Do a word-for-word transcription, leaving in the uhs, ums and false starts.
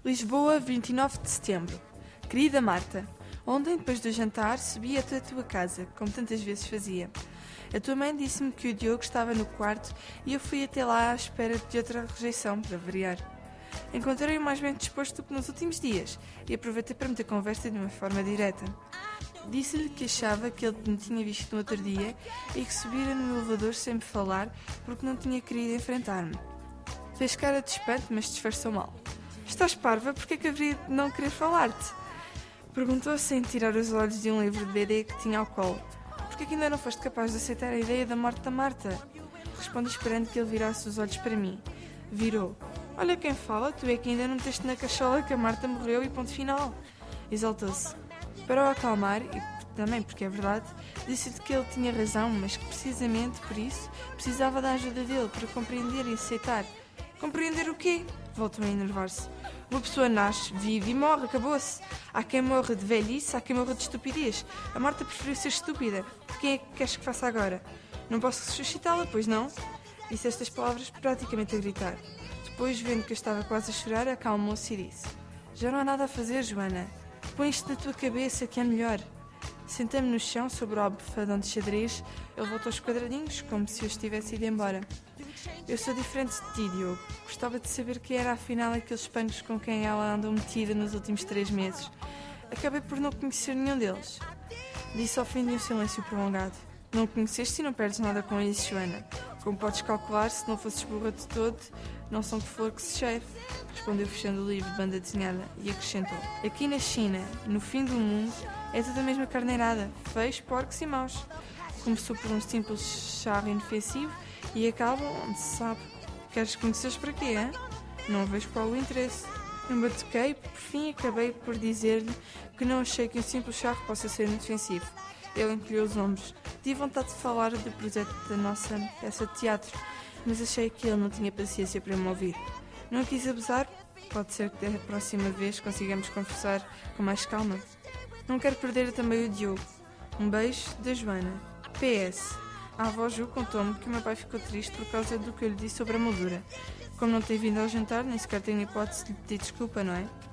Lisboa, vinte e nove de setembro. Querida Marta, ontem, depois do jantar, subi até a tua casa, como tantas vezes fazia. A tua mãe disse-me que o Diogo estava no quarto e eu fui até lá à espera de outra rejeição, para variar. Encontrei-o mais bem disposto do que nos últimos dias e aproveitei para meter conversa de uma forma direta. Disse-lhe que achava que ele me tinha visto no outro dia e que subira no elevador sem me falar porque não tinha querido enfrentar-me. Fez cara de espanto, mas disfarçou mal. Estás parva? Porque é que haveria de não querer falar-te? Perguntou sem tirar os olhos de um livro de B D que tinha ao colo. Porque é que ainda não foste capaz de aceitar a ideia da morte da Marta? Respondi esperando que ele virasse os olhos para mim. Virou. Olha quem fala, tu é que ainda não teste na cachola que a Marta morreu e ponto final. Exaltou-se. Para o acalmar, e também porque é verdade, disse-lhe que ele tinha razão, mas que precisamente por isso precisava da ajuda dele para compreender e aceitar. Compreender o quê? Voltou a enervar-se. Uma pessoa nasce, vive e morre, acabou-se. Há quem morra de velhice, há quem morra de estupidez. A Marta preferiu ser estúpida. Quem é que queres que faça agora? Não posso ressuscitá-la, pois não? Disse estas palavras praticamente a gritar. Depois, vendo que eu estava quase a chorar, acalmou-se e disse: Já não há nada a fazer, Joana. Põe isto na tua cabeça que é melhor. Sentei-me no chão sobre o almofadão de xadrez. Ele voltou aos quadradinhos, como se eu estivesse ido embora. Eu sou diferente de ti, Diogo. Gostava de saber quem era afinal aqueles panos com quem ela andou metida nos últimos três meses. Acabei por não conhecer nenhum deles. Disse ao fim de um silêncio prolongado. Não conheceste e não perdes nada com isso, Joana. Como podes calcular, se não fosses burra de todo, não são que flor que se cheire. Respondeu fechando o livro de banda desenhada e acrescentou. Aqui na China, no fim do mundo, é tudo a mesma carneirada. Feios, porcos e maus. Começou por um simples charro inofensivo e acaba onde se sabe. Queres conhecer-os para quê, hein? Não vejo qual o interesse. Embatuquei, por fim acabei por dizer-lhe que não achei que um simples charro possa ser inofensivo. Ele encolheu os ombros. Tive vontade de falar do projeto da nossa peça de teatro, mas achei que ele não tinha paciência para me ouvir. Não quis abusar. Pode ser que da próxima vez consigamos conversar com mais calma. Não quero perder também o Diogo. Um beijo da Joana. P S. A avó Ju contou-me que o meu pai ficou triste por causa do que eu lhe disse sobre a moldura. Como não tem vindo ao jantar, nem sequer tenho hipótese de lhe pedir desculpa, não é?